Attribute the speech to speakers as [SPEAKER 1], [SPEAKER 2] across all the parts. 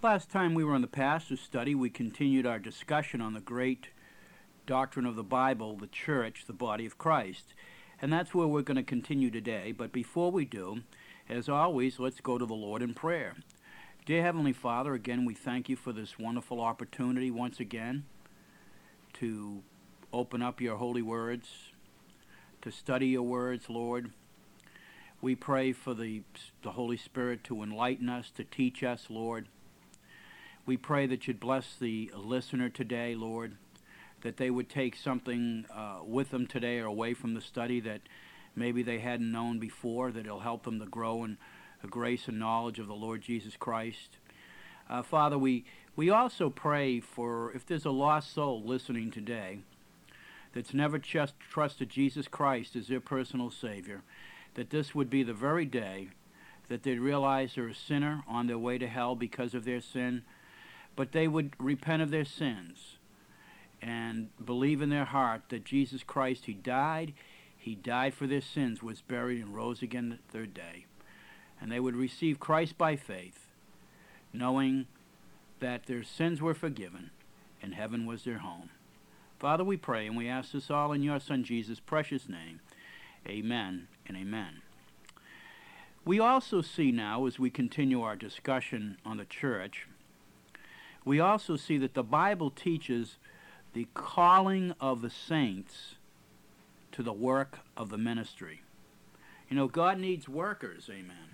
[SPEAKER 1] Last time we were in the pastor's study, we continued our discussion on the great doctrine of the Bible, the church, the body of Christ. And that's where we're going to continue today. But before we do, as always, let's go to the Lord in prayer. Dear Heavenly Father, again, we thank you for this wonderful opportunity once again to open up your holy words, to study your words, Lord. We pray for the Holy Spirit to enlighten us, to teach us, Lord. We pray that you'd bless the listener today, Lord, that they would take something with them today or away from the study that maybe they hadn't known before, that it'll help them to grow in the grace and knowledge of the Lord Jesus Christ. Father, we also pray for, if there's a lost soul listening today that's never just trusted Jesus Christ as their personal Savior, that this would be the very day that they'd realize they're a sinner on their way to hell because of their sin, but they would repent of their sins and believe in their heart that Jesus Christ, He died for their sins, was buried, and rose again the third day. And they would receive Christ by faith, knowing that their sins were forgiven and heaven was their home. Father, we pray and we ask this all in your Son Jesus' precious name. Amen and amen. We also see now, as we continue our discussion on the church, we also see that the Bible teaches the calling of the saints to the work of the ministry. You know, God needs workers, amen.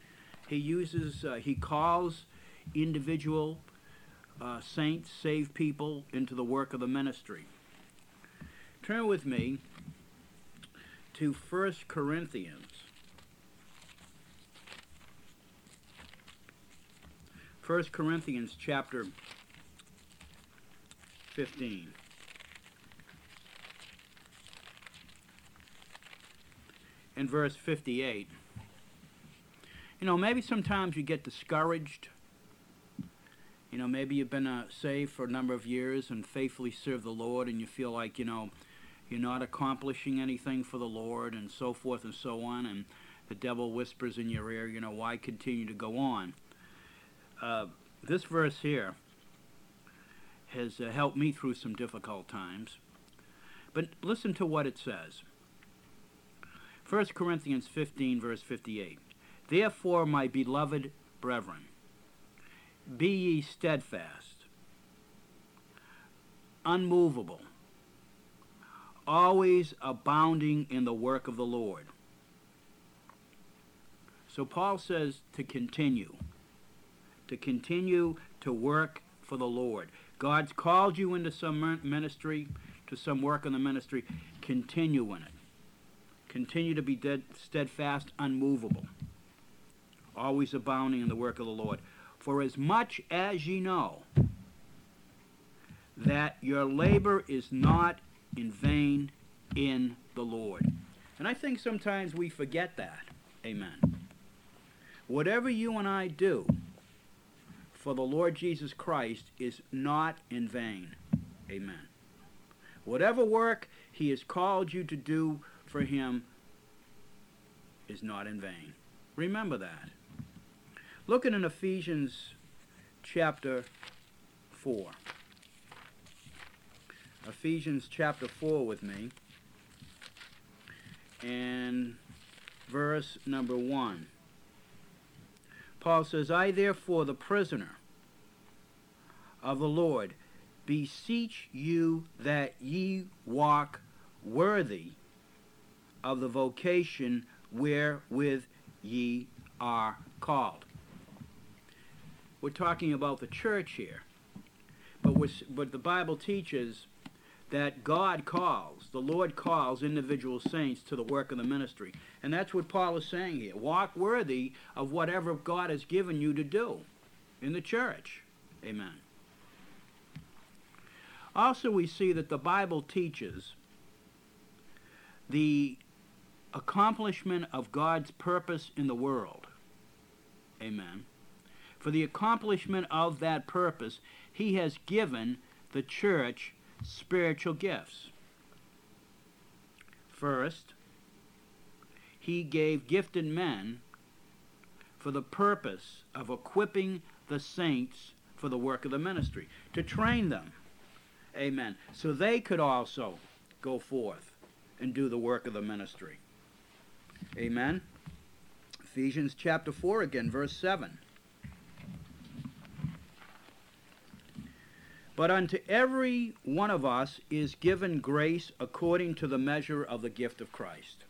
[SPEAKER 1] He calls individual saints, saved people, into the work of the ministry. Turn with me to 1 Corinthians. 1 Corinthians chapter 15. In verse 58. You know, maybe sometimes you get discouraged. You know, maybe you've been saved for a number of years and faithfully served the Lord, and you feel like, you know, you're not accomplishing anything for the Lord, and so forth and so on, and the devil whispers in your ear, you know, why continue to go on? This verse here has helped me through some difficult times. But listen to what it says. 1 Corinthians 15, verse 58. Therefore, my beloved brethren, be ye steadfast, unmovable, always abounding in the work of the Lord. So Paul says to continue to work for the Lord. God's called you into some ministry, to some work in the ministry. Continue in it. Continue to be steadfast, unmovable, always abounding in the work of the Lord. For as much as ye know that your labor is not in vain in the Lord. And I think sometimes we forget that. Amen. Whatever you and I do for the Lord Jesus Christ is not in vain. Amen. Whatever work He has called you to do for Him is not in vain. Remember that. Look in Ephesians chapter 4. Ephesians chapter 4 with me, and verse number 1. Paul says, I therefore, the prisoner of the Lord, beseech you that ye walk worthy of the vocation wherewith ye are called. We're talking about the church here, but the Bible teaches that God calls, the Lord calls individual saints to the work of the ministry. And that's what Paul is saying here. Walk worthy of whatever God has given you to do in the church. Amen. Also, we see that the Bible teaches the accomplishment of God's purpose in the world. Amen. For the accomplishment of that purpose, He has given the church spiritual gifts. First, He gave gifted men for the purpose of equipping the saints for the work of the ministry, to train them. Amen. So they could also go forth and do the work of the ministry. Amen. Ephesians chapter 4 again, verse 7. But unto every one of us is given grace according to the measure of the gift of Christ.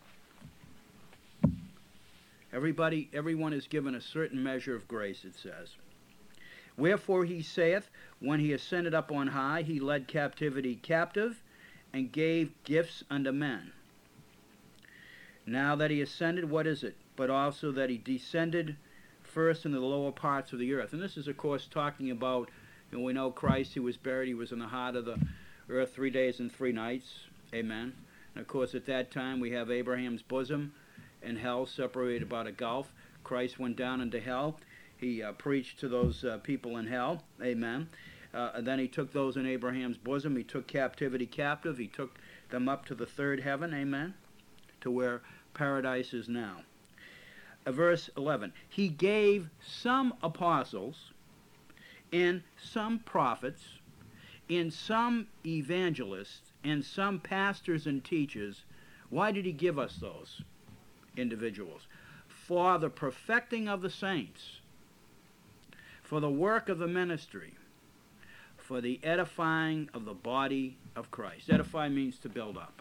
[SPEAKER 1] Everyone is given a certain measure of grace, it says. Wherefore he saith, when he ascended up on high, he led captivity captive, and gave gifts unto men. Now that he ascended, what is it? But also that he descended first into the lower parts of the earth. And this is, of course, talking about, we know Christ, he was buried, he was in the heart of the earth 3 days and 3 nights. Amen. And, of course, at that time, we have Abraham's bosom and hell separated about a gulf. Christ went down into hell. He preached to those people in hell. Amen. And then he took those in Abraham's bosom. He took captivity captive. He took them up to the third heaven. Amen. To where paradise is now. Verse 11. He gave some apostles, and some prophets, and some evangelists, and some pastors and teachers. Why did he give us those individuals? For the perfecting of the saints, for the work of the ministry, for the edifying of the body of Christ. Edify means to build up.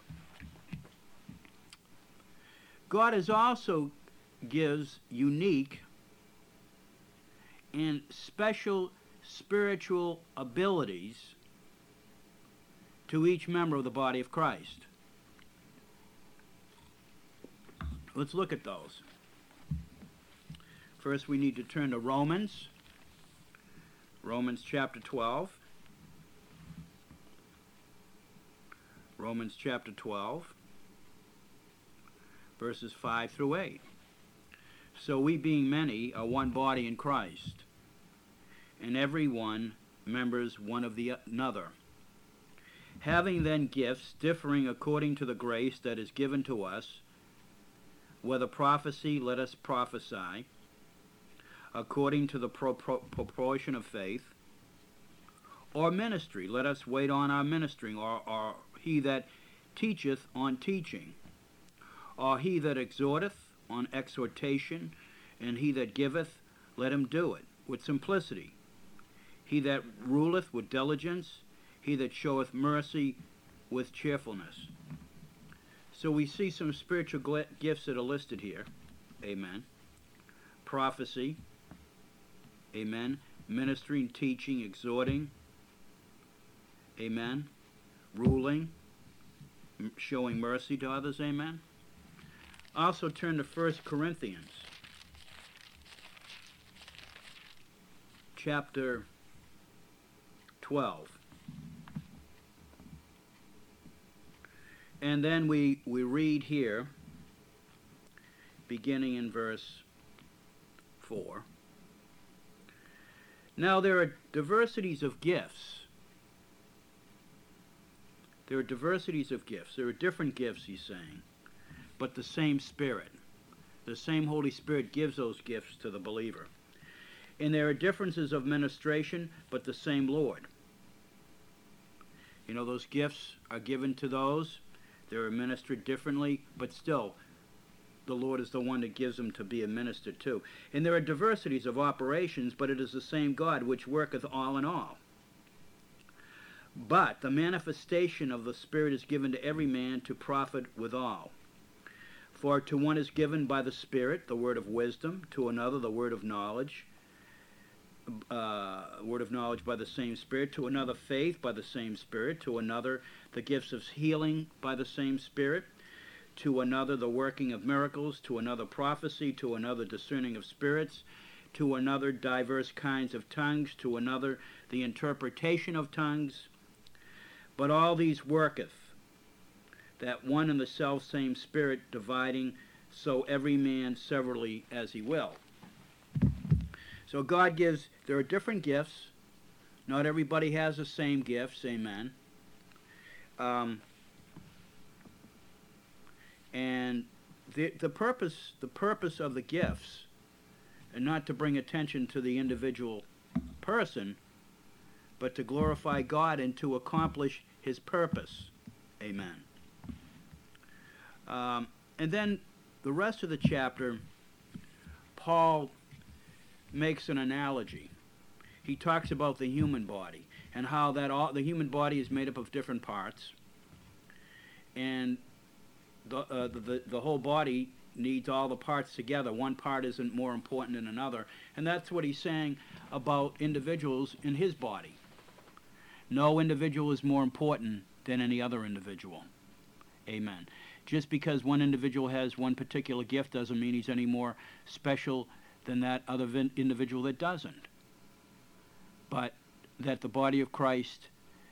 [SPEAKER 1] God has also gives unique and special spiritual abilities to each member of the body of Christ. Let's look at those. First, we need to turn to Romans chapter 12. Romans chapter 12, verses 5 through 8. So we, being many, are one body in Christ, and every one members one of the another. Having then gifts differing according to the grace that is given to us, whether prophecy, let us prophesy, according to the proportion of faith, or ministry, let us wait on our ministering, or he that teacheth on teaching, or he that exhorteth on exhortation, and he that giveth, let him do it with simplicity. He that ruleth with diligence, he that showeth mercy with cheerfulness. So we see some spiritual gifts that are listed here. Amen. Prophecy. Amen. Ministering, teaching, exhorting. Amen. Ruling. Showing mercy to others. Amen. Also turn to 1 Corinthians. Chapter 12. And then we read here, beginning in verse 4. Now there are diversities of gifts. There are diversities of gifts. There are different gifts, he's saying, but the same Spirit. The same Holy Spirit gives those gifts to the believer. And there are differences of ministration, but the same Lord. You know, those gifts are given to those. They're administered differently, but still, the Lord is the one that gives them to be administered to. And there are diversities of operations, but it is the same God which worketh all in all. But the manifestation of the Spirit is given to every man to profit withal. For to one is given by the Spirit the word of wisdom, to another the word of knowledge, by the same Spirit, to another faith by the same Spirit, to another the gifts of healing by the same Spirit, to another the working of miracles, to another prophecy, to another discerning of spirits, to another diverse kinds of tongues, to another the interpretation of tongues. But all these worketh that one and the selfsame Spirit, dividing so every man severally as he will. So God gives, there are different gifts. Not everybody has the same gifts, amen. And the purpose of the gifts, and not to bring attention to the individual person, but to glorify God and to accomplish his purpose. Amen. And then the rest of the chapter, Paul makes an analogy. He talks about the human body and how the human body is made up of different parts, and the whole body needs all the parts together. One part isn't more important than another, and that's what he's saying about individuals in his body. No individual is more important than any other individual. Amen. Just because one individual has one particular gift doesn't mean he's any more special than that other individual that doesn't. But that the body of Christ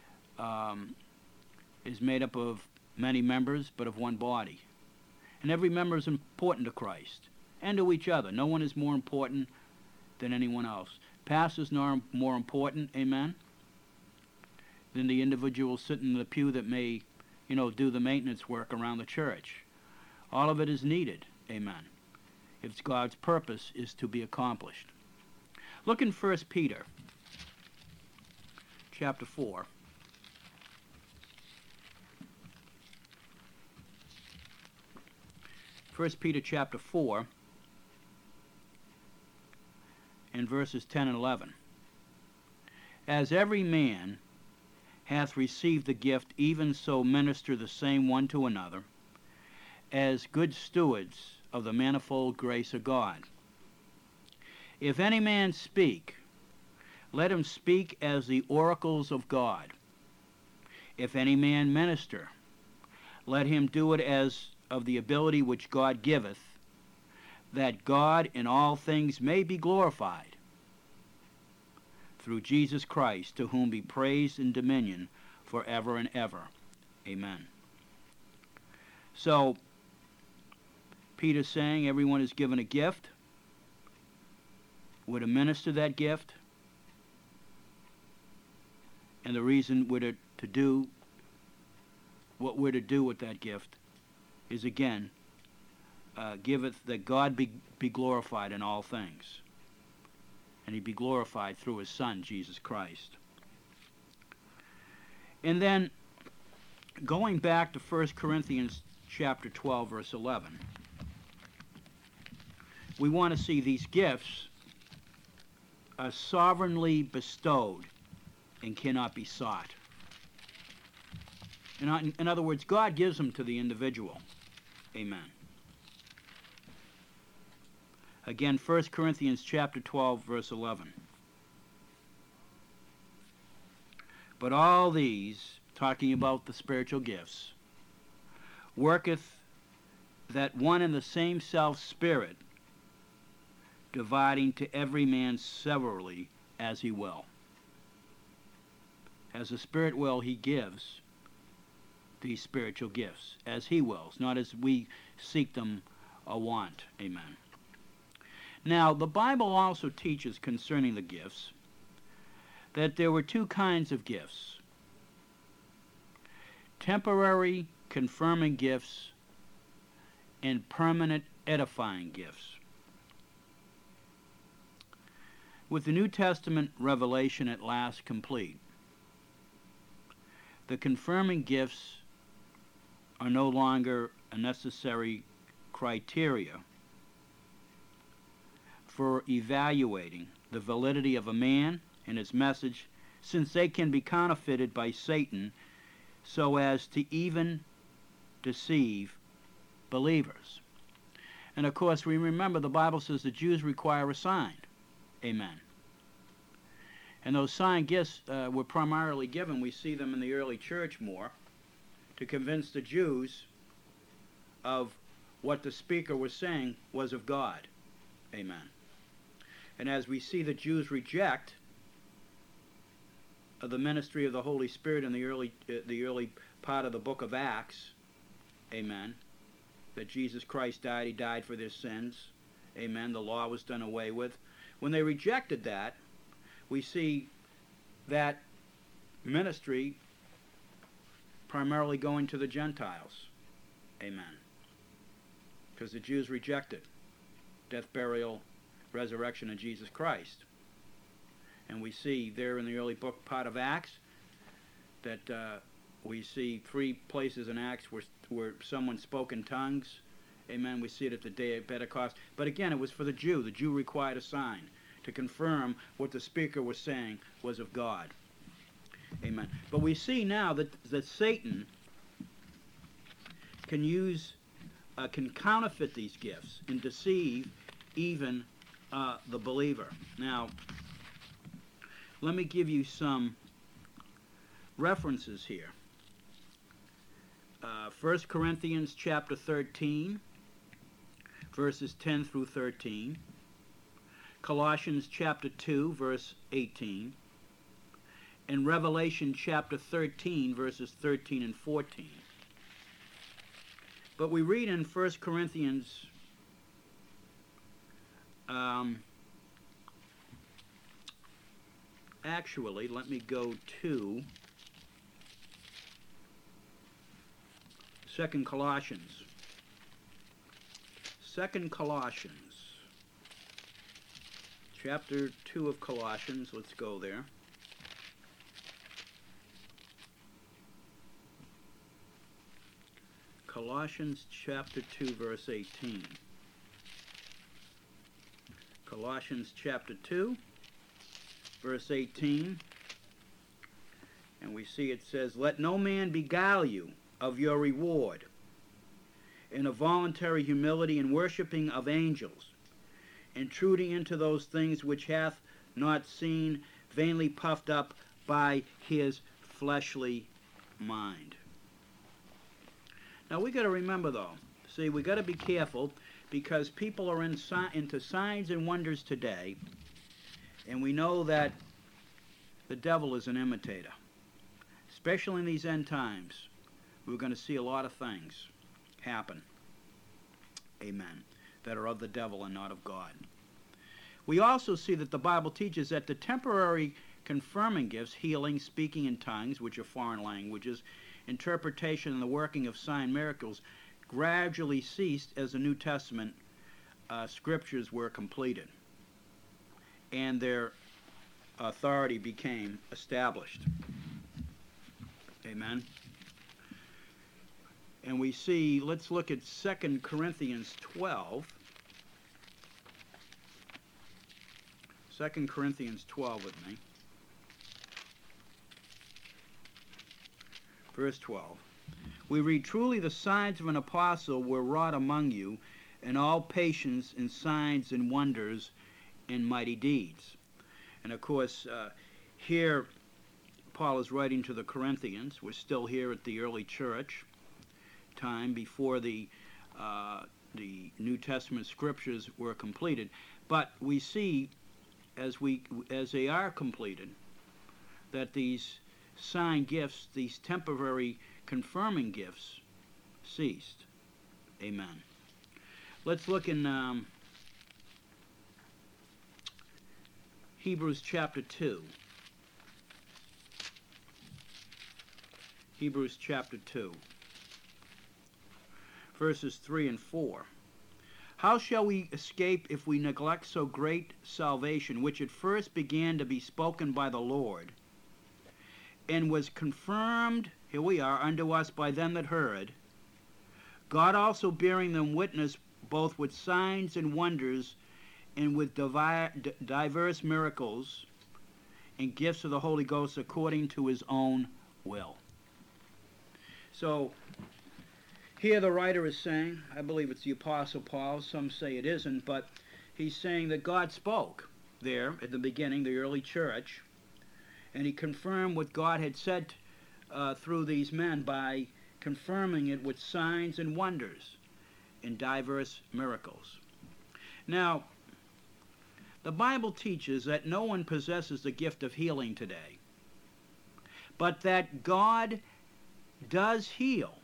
[SPEAKER 1] is made up of many members, but of one body. And every member is important to Christ and to each other. No one is more important than anyone else. Pastors are more important, amen, than the individual sitting in the pew that may, do the maintenance work around the church. All of it is needed, amen, if God's purpose is to be accomplished. Look in 1 Peter chapter 4. 1 Peter chapter 4 and verses 10 and 11. As every man hath received the gift, even so minister the same one to another, as good stewards of the manifold grace of God. If any man speak, let him speak as the oracles of God. If any man minister, let him do it as of the ability which God giveth, that God in all things may be glorified, through Jesus Christ, to whom be praise and dominion forever and ever. Amen. So, Peter's saying everyone is given a gift. We're to minister that gift. And the reason we're to do what we're to do with that gift is, again, giveth that God be glorified in all things. And he be glorified through his Son, Jesus Christ. And then, going back to 1 Corinthians chapter 12, verse 11, we want to see these gifts are sovereignly bestowed and cannot be sought. In other words, God gives them to the individual. Amen. Again, 1 Corinthians chapter 12, verse 11. But all these, talking about the spiritual gifts, worketh that one and the same self-spirit, dividing to every man severally as he will. As the Spirit will, he gives these spiritual gifts as he wills, not as we seek them or want. Amen. Now, the Bible also teaches concerning the gifts that there were two kinds of gifts: temporary confirming gifts and permanent edifying gifts. With the New Testament revelation at last complete, the confirming gifts are no longer a necessary criteria for evaluating the validity of a man and his message, since they can be counterfeited by Satan so as to even deceive believers. And of course, we remember the Bible says the Jews require a sign. Amen. And those sign gifts were primarily given, we see them in the early church more, to convince the Jews of what the speaker was saying was of God. Amen. And as we see the Jews reject the ministry of the Holy Spirit in the early part of the book of Acts, amen, that Jesus Christ died, he died for their sins, amen, the law was done away with. When they rejected that, we see that ministry primarily going to the Gentiles. Amen. Because the Jews rejected death, burial, resurrection of Jesus Christ. And we see there in the early book part of Acts that we see 3 places in Acts where someone spoke in tongues. Amen. We see it at the day of Pentecost. But again, it was for the Jew. The Jew required a sign to confirm what the speaker was saying was of God. Amen. But we see now that Satan can counterfeit these gifts and deceive even the believer. Now, let me give you some references here. 1 Corinthians chapter 13, verses 10 through 13. Colossians chapter 2, verse 18. And Revelation chapter 13, verses 13 and 14. But we read in 1 Corinthians actually, let me go to 2 Colossians. 2 Colossians. Chapter 2 of Colossians. Let's go there. Colossians chapter 2, verse 18. Colossians chapter 2, verse 18. And we see it says, "Let no man beguile you of your reward in a voluntary humility and worshipping of angels, intruding into those things which hath not seen, vainly puffed up by his fleshly mind." Now we got to remember though, see, we got to be careful because people are into signs and wonders today, and we know that the devil is an imitator. Especially in these end times, we're going to see a lot of things happen, amen, that are of the devil and not of God. We also see that the Bible teaches that the temporary confirming gifts, healing, speaking in tongues, which are foreign languages, interpretation and the working of sign miracles, gradually ceased as the New Testament scriptures were completed and their authority became established. Amen. And we see, let's look at 2 Corinthians 12. 2 Corinthians 12 with me. Verse 12. We read, "Truly the signs of an apostle were wrought among you, and all patience and signs and wonders and mighty deeds." And of course, here Paul is writing to the Corinthians. We're still here at the early church time before the New Testament scriptures were completed. But we see, as they are completed, that these sign gifts, these temporary confirming gifts, ceased. Amen. Let's look in Hebrews chapter 2. Hebrews chapter 2, verses 3 and 4. "How shall we escape if we neglect so great salvation, which at first began to be spoken by the Lord, and was confirmed," here we are, "unto us by them that heard, God also bearing them witness both with signs and wonders, and with diverse miracles and gifts of the Holy Ghost according to his own will." So here the writer is saying, I believe it's the Apostle Paul, some say it isn't, but he's saying that God spoke there at the beginning, the early church, and he confirmed what God had said through these men by confirming it with signs and wonders and diverse miracles. Now, the Bible teaches that no one possesses the gift of healing today, but that God does heal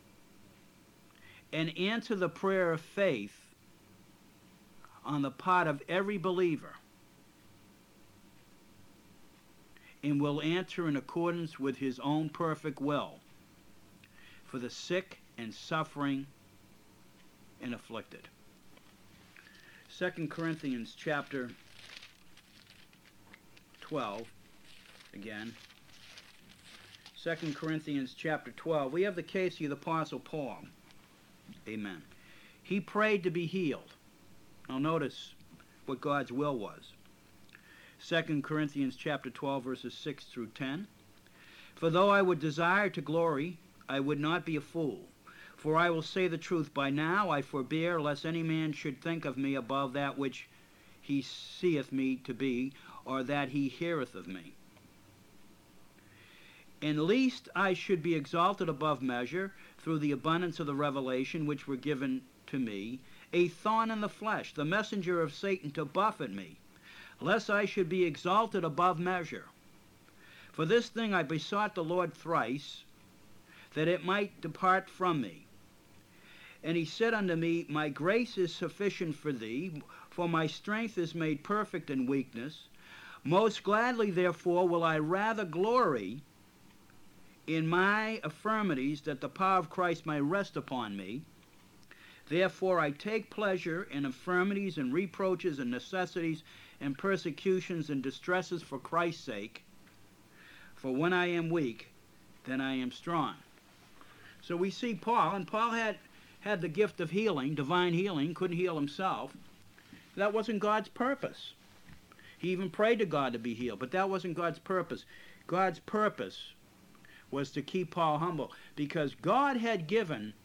[SPEAKER 1] and answer the prayer of faith on the part of every believer, and will answer in accordance with his own perfect will for the sick and suffering and afflicted. 2 Corinthians chapter 12 again. 2 Corinthians chapter 12. We have the case of the Apostle Paul. Amen. He prayed to be healed. Now notice what God's will was. 2 Corinthians chapter 12, verses 6 through 10. For though I would desire to glory, I would not be a fool. For I will say the truth, by now I forbear, lest any man should think of me above that which he seeth me to be, or that he heareth of me. And lest I should be exalted above measure through the abundance of the revelation which were given to me, a thorn in the flesh, the messenger of Satan to buffet me, lest I should be exalted above measure. For this thing I besought the Lord thrice, that it might depart from me. And he said unto me, My grace is sufficient for thee, for my strength is made perfect in weakness. Most gladly, therefore, will I rather glory in my infirmities, that the power of Christ may rest upon me. Therefore I take pleasure in infirmities and reproaches and necessities and persecutions and distresses for Christ's sake. For when I am weak, then I am strong. So we see Paul, and Paul had the gift of healing, divine healing, couldn't heal himself. That wasn't God's purpose. He even prayed to God to be healed, but that wasn't God's purpose. God's purpose was to keep Paul humble, because God had given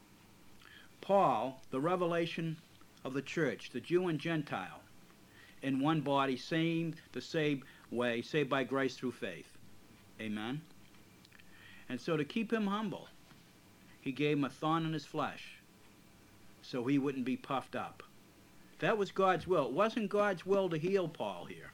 [SPEAKER 1] Paul the revelation of the church, the Jew and Gentile, in one body, the same way, saved by grace through faith. Amen? And so to keep him humble, he gave him a thorn in his flesh, so he wouldn't be puffed up. That was God's will. It wasn't God's will to heal Paul here.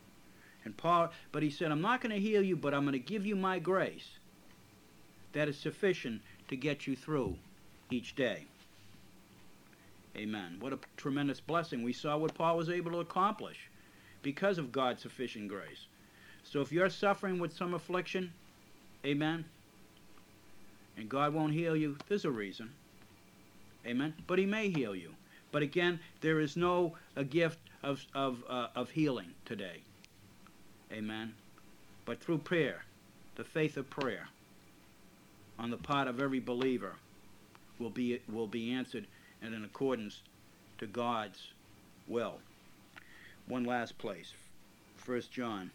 [SPEAKER 1] But he said, I'm not going to heal you, but I'm going to give you my grace. That is sufficient to get you through each day. Amen. What a tremendous blessing. We saw what Paul was able to accomplish because of God's sufficient grace. So if you're suffering with some affliction, amen, and God won't heal you, there's a reason. Amen. But he may heal you. But again, there is no gift of healing today. Amen. But through prayer, the faith of prayer on the part of every believer will be answered and in accordance to God's will. One last place, 1 John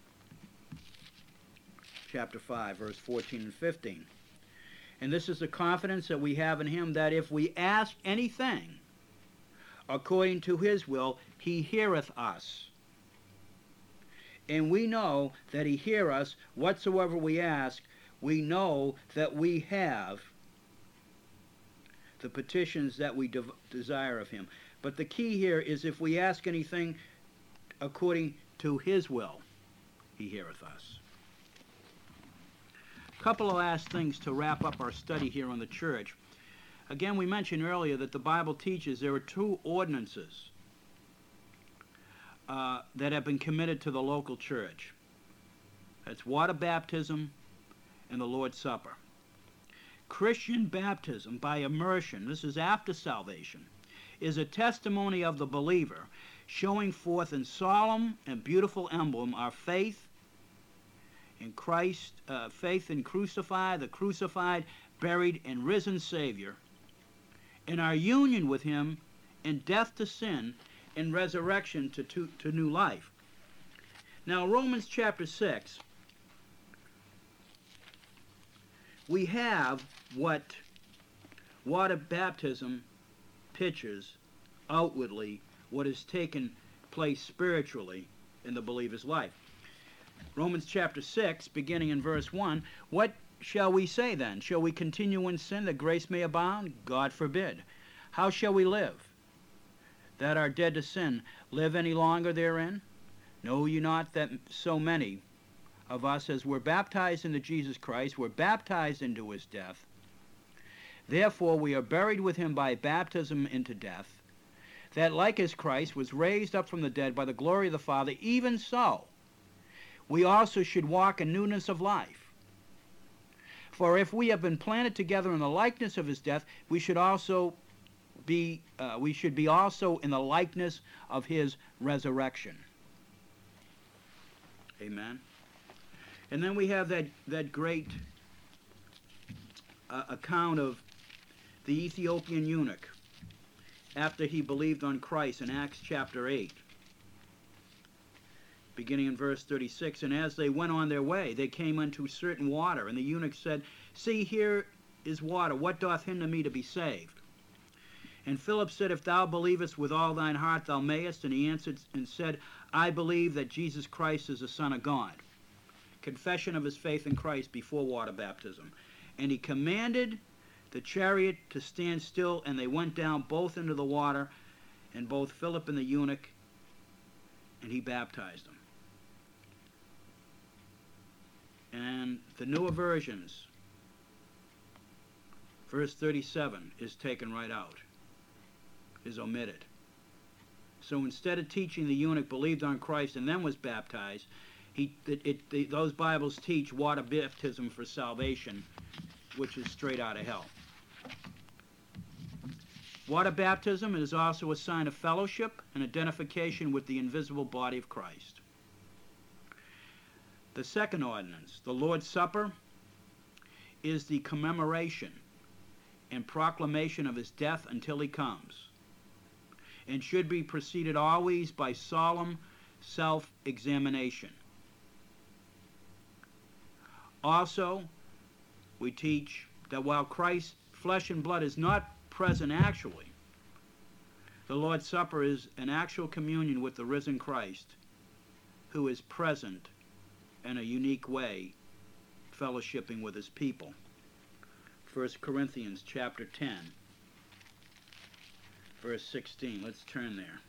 [SPEAKER 1] chapter 5, verse 14 and 15. And this is the confidence that we have in him, that if we ask anything according to his will, he heareth us. And we know that he hear us whatsoever we ask. We know that we have the petitions that we desire of him. But the key here is, if we ask anything according to his will, he heareth us. A couple of last things to wrap up our study here on the church. Again, we mentioned earlier that the Bible teaches there are two ordinances that have been committed to the local church. That's water baptism and the Lord's Supper. Christian baptism by immersion, this is after salvation, is a testimony of the believer, showing forth in solemn and beautiful emblem our faith in Christ, faith in the crucified, buried, and risen Savior, and our union with him in death to sin and resurrection to new life. Now, Romans chapter 6, we have what water baptism pictures outwardly, what has taken place spiritually in the believer's life. Romans chapter 6, beginning in verse 1, what shall we say then? Shall we continue in sin that grace may abound? God forbid. How shall we live, that are dead to sin, live any longer therein? Know ye not that so many of us as were baptized into Jesus Christ were baptized into his death? Therefore we are buried with him by baptism into death, that like as Christ was raised up from the dead by the glory of the Father, even so we also should walk in newness of life. For if we have been planted together in the likeness of his death, we should be also in the likeness of his resurrection. Amen. And then we have that great account of the Ethiopian eunuch after he believed on Christ in Acts chapter 8, beginning in verse 36. And as they went on their way, they came unto certain water, and the eunuch said, See, here is water. What doth hinder me to be saved? And Philip said, If thou believest with all thine heart, thou mayest. And he answered and said, I believe that Jesus Christ is the Son of God. Confession of his faith in Christ before water baptism. And he commanded the chariot to stand still, and they went down both into the water, and both Philip and the eunuch, and he baptized them. And the newer versions, verse 37 is taken right out, is omitted. So instead of teaching the eunuch believed on Christ and then was baptized, those Bibles teach water baptism for salvation, which is straight out of hell. Water baptism is also a sign of fellowship and identification with the invisible body of Christ. The second ordinance, the Lord's Supper, is the commemoration and proclamation of his death until he comes, and should be preceded always by solemn self-examination. Also, we teach that while Christ's flesh and blood is not present actually, the Lord's Supper is an actual communion with the risen Christ, who is present in a unique way, fellowshipping with his people. 1 Corinthians chapter 10, verse 16. Let's turn there.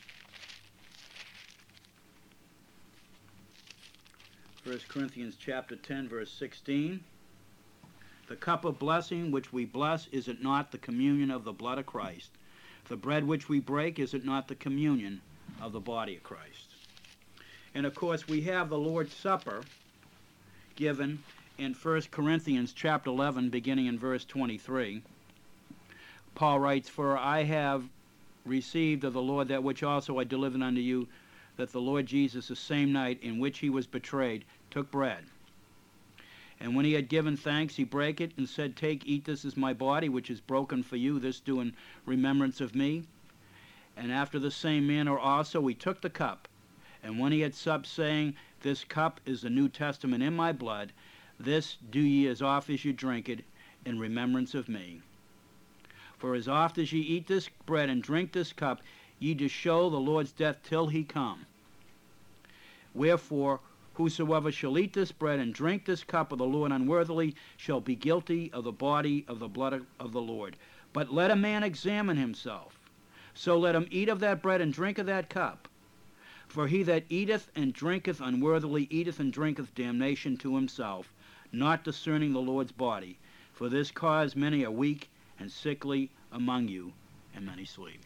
[SPEAKER 1] 1 Corinthians chapter 10, verse 16. The cup of blessing which we bless, is it not the communion of the blood of Christ? The bread which we break, is it not the communion of the body of Christ? And of course we have the Lord's Supper given in 1 Corinthians chapter 11, beginning in verse 23. Paul writes, For I have received of the Lord that which also I delivered unto you, that the Lord Jesus, the same night in which he was betrayed, took bread. And when he had given thanks, he brake it and said, Take, eat, this is my body, which is broken for you. This do in remembrance of me. And after the same manner also he took the cup. And when he had supped, saying, This cup is the New Testament in my blood. This do ye as oft as you drink it in remembrance of me. For as oft as ye eat this bread and drink this cup, ye do show the Lord's death till he come. Wherefore, whosoever shall eat this bread and drink this cup of the Lord unworthily shall be guilty of the body of the blood of the Lord. But let a man examine himself. So let him eat of that bread and drink of that cup. For he that eateth and drinketh unworthily eateth and drinketh damnation to himself, not discerning the Lord's body. For this cause many are weak and sickly among you, and many sleep.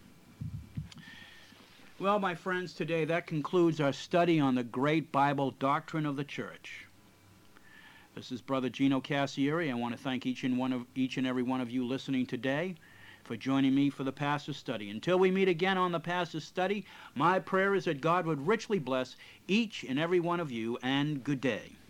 [SPEAKER 1] Well, my friends, today that concludes our study on the great Bible doctrine of the church. This is Brother Gino Cassieri. I want to thank each and every one of you listening today for joining me for the Pastor's Study. Until we meet again on the Pastor's Study, my prayer is that God would richly bless each and every one of you, and good day.